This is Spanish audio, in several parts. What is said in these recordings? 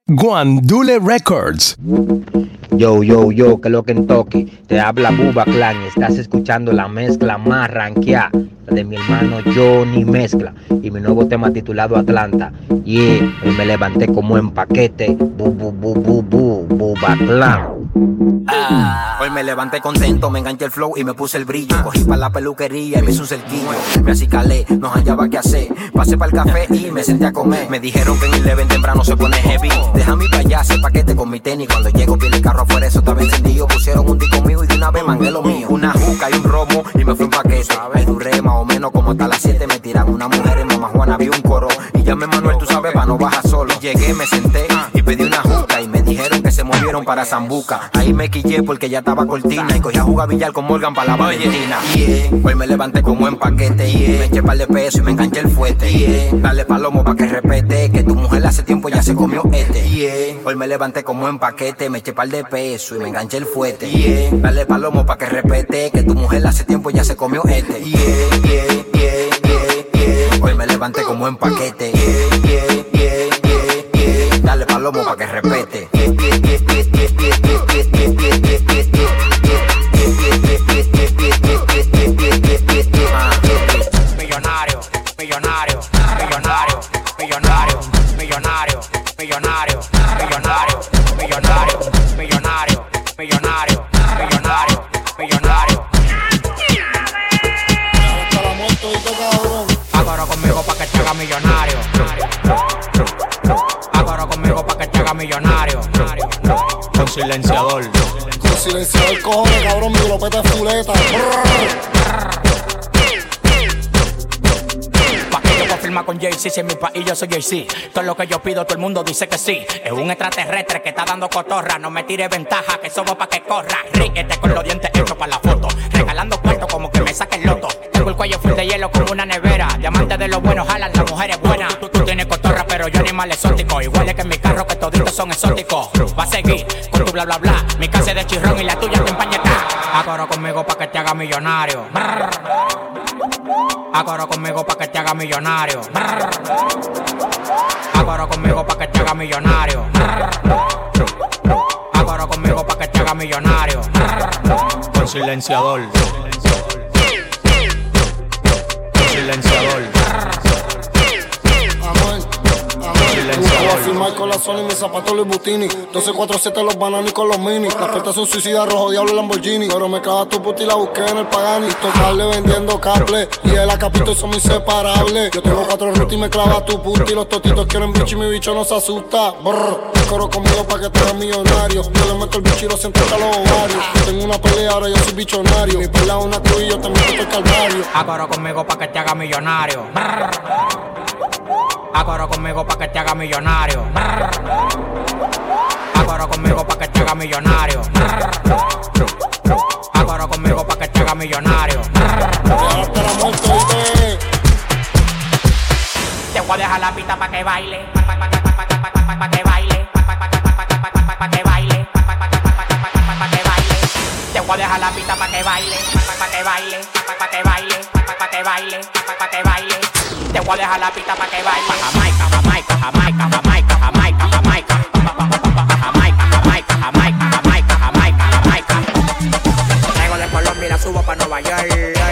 Guandule Records. Yo, que lo Kentucky, te habla Bubba Clan y estás escuchando la mezcla más ranqueada de mi hermano Johnny Mezcla y mi nuevo tema titulado Atlanta. Y hoy me levanté como en paquete, Bubba Clan. Hoy me levanté contento, me enganché el flow y me puse el brillo. Cogí para la peluquería y me hice un cerquillo. Me acicalé, no hallaba qué hacer. Pasé para el café y me senté a comer. Me dijeron que en el evento temprano se pone heavy. Deja mi payaso ese paquete con mi tenis. Cuando llego vi el carro afuera, eso estaba encendido. Pusieron un disco mío y de una vez mangué lo mío. Una juca y un romo y me fui un paquete. Ahí duré más o menos como hasta las 7. Me tiran una mujer en Mamá Juana, vi un coro. Y llamé Manuel, tú sabes, pa' no bajar solo. Y llegué, me senté y pedí una juca. Y me dijeron que se movieron para Zambuca. Ahí me quillé porque ya estaba cortina. Y cogí a jugar billar con Morgan para la Valentina. Hoy me levanté como en paquete. Me eché par de pesos y me enganché el fuete. Dale palomo pa' que respete, que tu mujer hace tiempo ya se comió este. Hoy me levanté como en paquete. Me eché par de pesos y me enganché el fuete. Dale palomo pa' que respete, que tu mujer hace tiempo ya se comió este. Hoy me levanté como en paquete. Dale palomo pa' que respete. Millonario, millonario, millonario, millonario, millonario, millonario, millonario, millonario, millonario, millonario, millonario, millonario. Agora conmigo pa' que te haga millonario. Agora conmigo pa' que te haga millonario. Con silenciador. Con silenciador, cojones, cabrón, mi glopeta es fuleta. Firma con Jay-Z, si en mi país yo soy Jay-Z. Todo lo que yo pido, todo el mundo dice que sí. Es un extraterrestre que está dando cotorra. No me tire ventaja, que somos pa' que corra. Ríguete con los dientes hechos para la foto. Regalando cuartos como que me saque el loto. Tengo el cuello full de hielo como una nevera. Diamantes de los buenos jalan, las mujeres buenas. Tú tienes cotorra, pero yo animal exótico. Igual es que en mi carro que toditos son exóticos. Va a seguir con tu bla bla bla. Mi casa es de chirrón y la tuya te empañeta. Agora conmigo pa' que te haga millonario. Agora conmigo pa' que te haga millonario. Agora conmigo pa' que te haga millonario. Agora conmigo pa' que te haga millonario. Con silenciador. Con silenciador. Voy a firmar con la Sony, mis zapatos Louis Butini 1247 los bananos y con los mini. Las puertas son suicidas, rojo diablo Lamborghini. Pero me clava tu puta y la busqué en el Pagani. Tocarle vendiendo cable y el acapito son inseparables. Yo tengo 4 rutas y me clava tu puta. Y los totitos quieren bicho y mi bicho no se asusta. Brr, te corro conmigo pa' que te hagas millonario. Yo le meto el bicho y lo siento hasta los ovarios. Yo tengo una pelea, ahora yo soy bichonario. Mi pelea es una cruz y yo te meto el calvario. Agora conmigo pa' que te haga millonario. Agora conmigo pa' que te haga millonario. Agora conmigo pa' que te haga millonario. Agora conmigo pa' que te haga millonario. Hasta la muerte, oíste. Te voy a dejar la pista pa' que baile. Pa' que baile. Pa' que baile. Pa' que baile. Te voy a dejar la pista pa' que baile. Pa' que baile. Pa' que baile. Pa' que baile. Pa' que baile. Te voy a dejar la pista pa' que baile. Jamaica, Jamaica, Jamaica, Jamaica, Jamaica, Jamaica. Jamaica, Jamaica, Jamaica, Jamaica, Jamaica, Jamaica. Traigo de Colombia y la subo pa' Nueva York.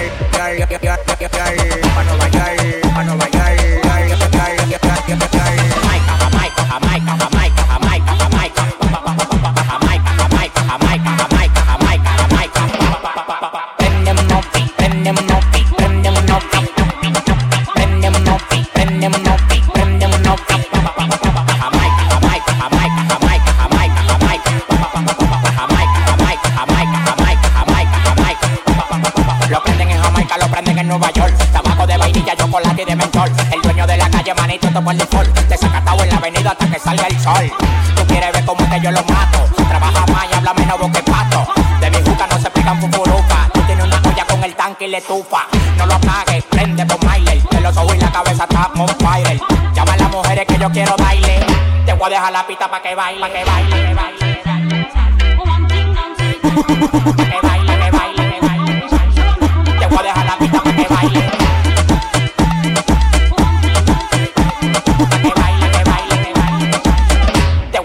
Pa' Nueva York, pa' Nueva York. Jamaica, Jamaica, Jamaica, Jamaica, Jamaica, Jamaica. Jamaica, Jamaica, Jamaica, Jamaica, Jamaica, Jamaica. Prendemos no pi, prendemos no pi, prendemos no pi. Lo prenden en Jamaica, lo prenden en Nueva York. Tabaco de vainilla, chocolate y de mentol. El dueño de la calle, manito, todo por default. Desacatado en la avenida hasta que salga el sol. Tú quieres ver cómo que yo lo mato. Trabaja más y habla menos boque pato. De mi juca no se pegan fufuruca. Tú tienes una olla con el tanque y le tufa. No lo apagues, prende por Myler. De los ojos y la cabeza está on fire. Llama a las mujeres que yo quiero baile. Te voy a dejar la pista pa' que baile, pa' que baile, que baile. Que baile, que baile, que baile. Te voy a dejar la pista pa' que baile. Pa' que baile, que baile, que baile.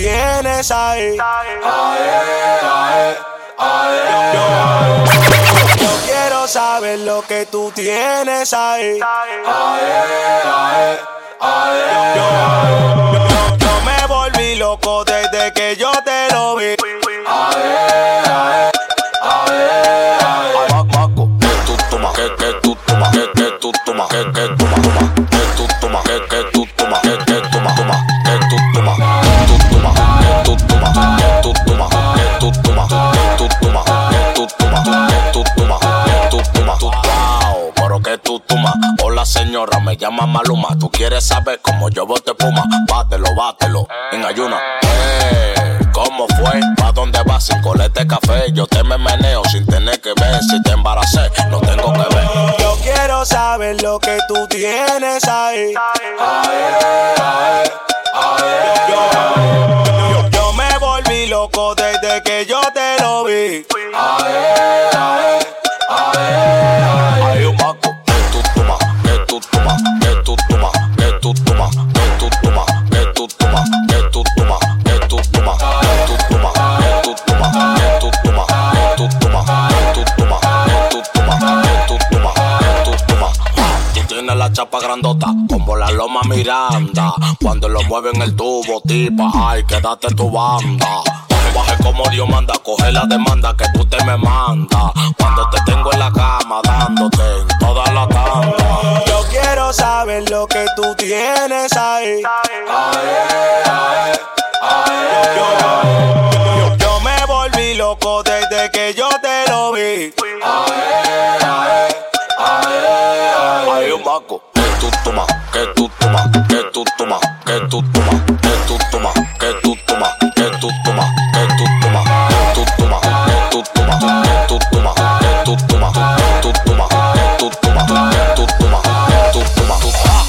tienes ahí. Yo quiero saber lo que tú tienes ahí. Yo me volví loco desde que yo te lo vi. Maco, que tú tomas, que tú tomas, que tú tomas, que tú tomas, que tú tomas, que tú tomas, que tú tomas, que tú tomas, que tú tomas, que tú tomas, que tú tomas, que tú tomas, que tú tomas, que tú tomas, que tú tomas, que tú tomas. Wow, pero que tú tomas. Hola señora, me llama Maluma. Tú quieres saber cómo yo bote puma. Bátelo, en ayuna. ¿Cómo fue? ¿Pa' dónde vas sin colete café? Yo te me meneo sin tener que ver. Si te embaracé, no tengo que ver. Yo quiero saber lo que tú tienes ahí. Yo me volví loco desde que yo te lo vi. Hay un maco, que tú tomas, que tú tomas, que tú tomas, que tú tomas, que tú tomas, que tú tomas, que tú tomas, que tú tomas, que tú tomas, que tú tomas, que tú tomas, que tú tomas, que tú tomas, que tú tomas, que tú tomas, que tú tomas. Tú tienes la chapa grandota como la Loma Miranda. Cuando lo mueven el tubo, tipa, ay, quédate tu banda. Baje como Dios manda, coge la demanda que tú te me mandas. Cuando te tengo en la cama dándote en toda la tanda. Yo quiero saber lo que tú tienes ahí. Yo me volví loco desde que yo te lo vi. Hay un maco, que tú tomas, que tú tomas, que tú tomas, que tú tomas, que tú tomas, que tú tomas, que tú tomas, que tú tomas, que tú tomas, que tú tomas, que tú tomas, que tú tomas, que tú tomas, que tú tomas, que tú tomas, que tú tomas.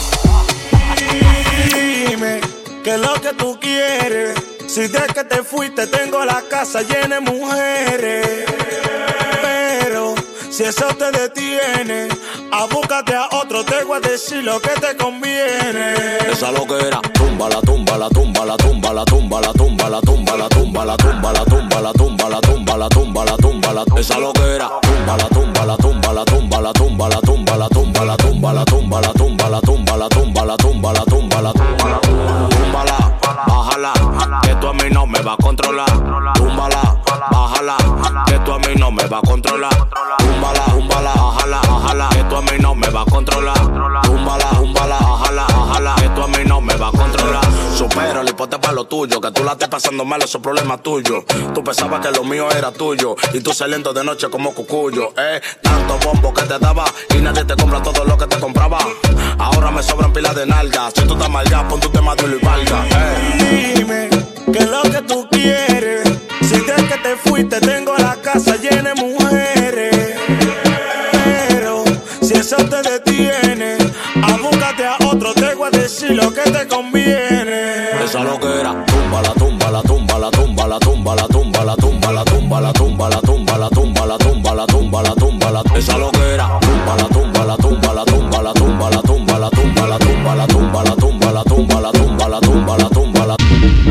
Dime qué es lo que tú quieres. Si de que te fuiste tengo la casa llena de mujeres. Pero si eso te detiene, abúscate a otro, te voy a decir lo que te conviene. Esa loquera, tumba la tumba la tumba la tumba la tumba la tumba la tumba la tumba la tumba la tumba la tumba la tumba la tumba la tumba la esa loquera, tumba la tumba la tumba la tumba la tumba la tumba la tumba la tumba la tumba la tumba la tumba la tumba la tumba la tumba la tumba túmbala, bájala, que tú a mí no me va a controlar. Túmbala, bájala, que tú a mí no me va a controlar. Túmbala, bájala, que tú a mí no me va a controlar. Túmbala, bájala, que tú a mí no me va a controlar. Supera, hipote para lo tuyo, que tú la estés pasando mal, esos problemas tuyos. Tú pensabas que lo mío era tuyo y tú saliendo de noche como cucuyo. Tanto bombo que te daba y nadie te compra todo lo que te compraba. Ahora me sobran pilas de nalgas. Si tú estás mal ya, pon tu tema de y valga. Dime qué es lo que tú quieres. Si desde que te fuiste tengo la casa llena de mujeres. Pero si eso te detiene, abúscate a otro, te voy a decir lo que te conviene. Esa loquera, tumba la tumba la tumba la tumba la tumba la tumba la tumba la tumba la tumba la tumba la tumba la tumba la tumba la tumba la esa loquera, tumba la tumba la tumba la tumba la tumba la tumba la tumba la tumba la tumba la tumba la tumba la tumba la tumba la tumba la.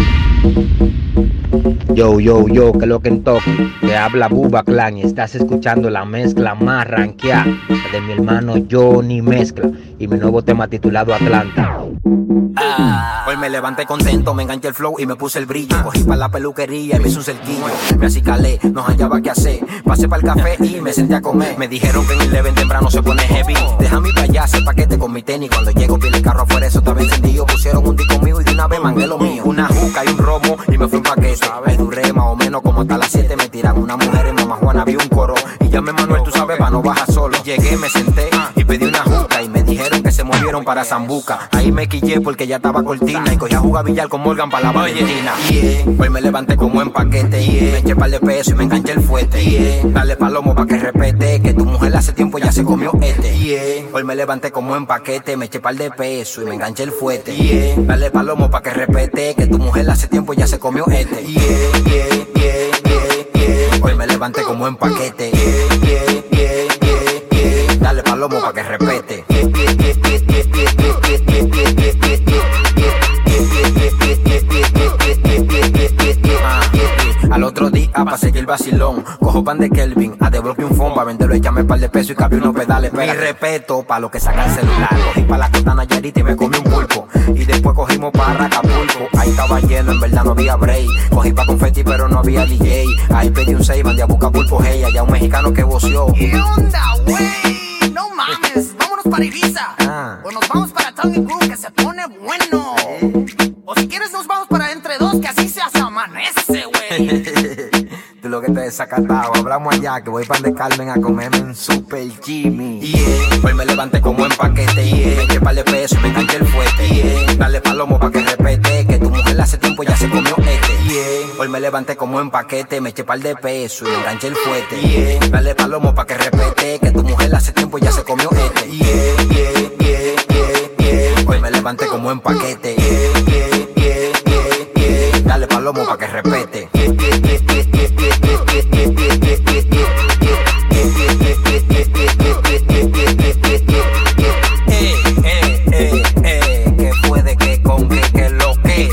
Yo, que lo que en toque, te habla Buba Clan y estás escuchando la mezcla más ranqueada de mi hermano Johnny Mezcla y mi nuevo tema titulado Atlanta. Hoy me levanté contento, me enganché el flow y me puse el brillo. Cogí pa' la peluquería y me hice un cerquillo. Me acicalé, no hallaba qué hacer. Pasé pa'l café y me senté a comer. Me dijeron que en el evento temprano se pone heavy. Deja mi payaso el paquete con mi tenis. Cuando llego vi el carro afuera, eso estaba encendido. Pusieron un disco mío y de una vez mangué lo mío. Una juca y un romo y me fui un paquete. Me duré más o menos como hasta las 7. Me tiran una mujer en Mamá Juana, vi un coro. Y llamé Manuel, tú sabes, pa' no bajar solo. Llegué, me senté y pedí una juca. Y me dijeron que se movieron para Zambuca. Ahí me quillé porque ya estaba cortina. Y cogí a jugar billar con Morgan para la Valentina. Hoy me levanté como en paquete. Me eché par de pesos y me enganché el fuete. Dale palomo pa' que respete, que tu mujer hace tiempo ya se comió este. Hoy me levanté como en paquete. Me eché par de pesos y me enganché el fuete. Dale palomo pa' que respete, que tu mujer hace tiempo ya se comió este. Hoy me levanté como en paquete. Dale palomo pa' que respete. el vacilón. Cojo pan de Kelvin, a desbloquear un phone pa' venderlo, échame par de pesos y cambié unos pedales. Mi respeto pa' los que sacan el celular. Cogí pa' la costa Nayarita y me comí un pulpo. Y después cogimos pa' Acapulco. Ahí estaba lleno, en verdad no había break. Cogí pa' confeti pero no había DJ. Ahí pedí un 6, mandé a buscar pulpo hey. Allá un mexicano que voció. ¿Qué onda, güey? No mames, vámonos para Ibiza. O nos vamos para Tongue Group, que se pone bueno. O si quieres nos vamos para Entre Dos, que así se amanece, güey. Tú lo que te desacatado, hablamos allá, que voy para de Carmen a comerme un Super Jimmy. Hoy me levanté como en paquete, me eché par de pesos y me enganché el fuete. Dale palomo pa' que repete, que tu mujer hace tiempo ya se comió este. Hoy me levanté como en paquete, me eché par de pesos y me enganché el fuete. Dale palomo pa' que repete, que tu mujer hace tiempo ya se comió este. Hoy me levanté como en paquete. Dale palomo pa' que repete. Que puede que con que lo que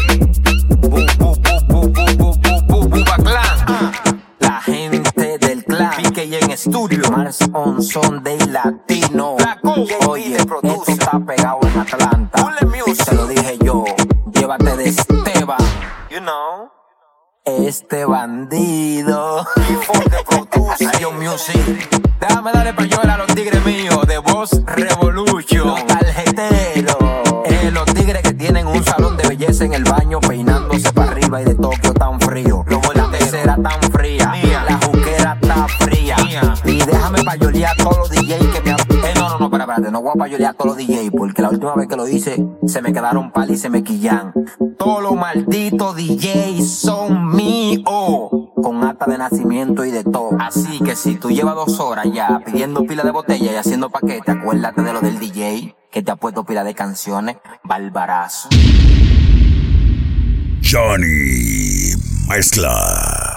Bubaclan. La gente del clan PK en estudio, Mars on Sunday Latino. Oye, esto está pegado en Atlanta. Te lo dije yo, llévate de Esteban. You know, este bandido. Yo Music. Déjame darle payola a los tigres míos de Boss Revolution. Los tarjeteros. Los tigres que tienen un salón de belleza en el baño peinándose para arriba y de Tokio tan frío. La tercera tan fría. La juquera está fría. Y déjame payolear a todos los DJs que me no, espérate, no voy a payolear a todos los DJs porque la última vez que lo hice se me quedaron pal y se me quillan. Todos los malditos DJs son míos, con acta de nacimiento y de todo. Así que si tú llevas 2 horas ya pidiendo pila de botella y haciendo paquete, acuérdate de lo del DJ que te ha puesto pila de canciones, barbarazo. Johnny Mezcla.